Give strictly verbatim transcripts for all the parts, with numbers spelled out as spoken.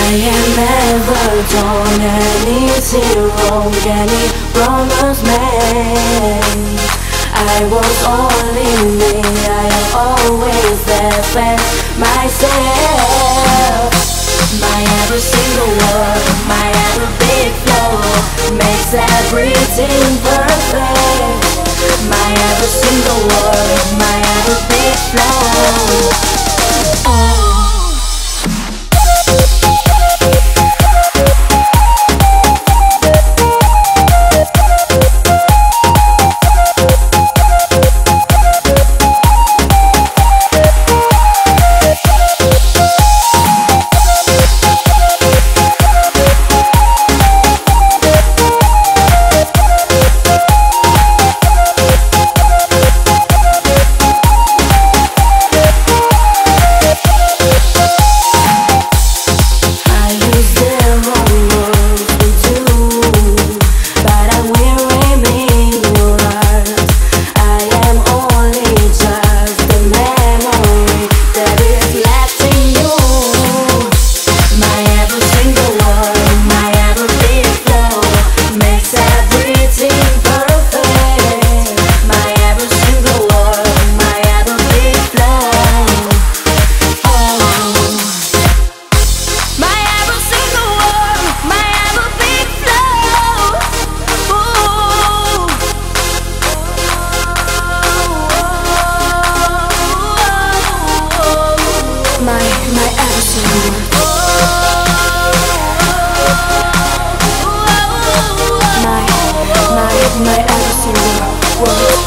am never done anything wrong, any wrong was made. I was only me, I am always there for myself. My every single word, my every big flow makes everything perfect. My every single word, my every big flow. Oh. My, my everything. My, my, my everything.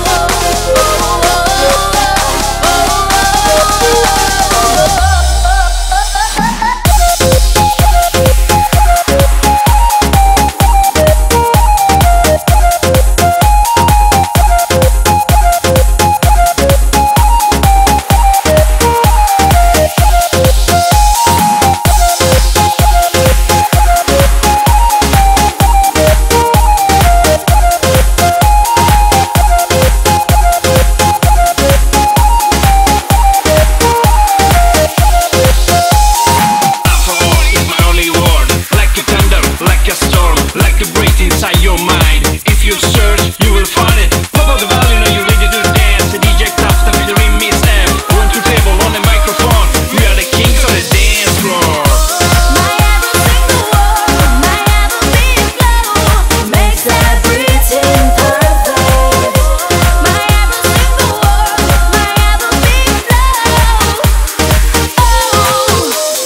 Inside your mind, if you search, you will find it. Pop up the volume, are you ready to dance? The D J taps the rhythm mix them. One to table on the microphone. We are the kings of the dance floor. My every single word, my every big flow makes everything perfect. My every single word, my every big flow. Oh,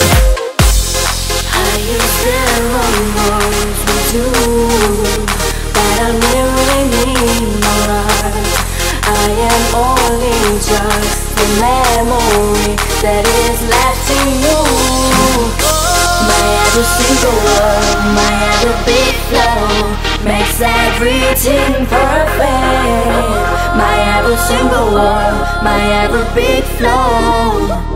I use the wrong words with you. Just the memory that is left in you. My every single word, my every big flow makes everything perfect. My every single word, my every big flow.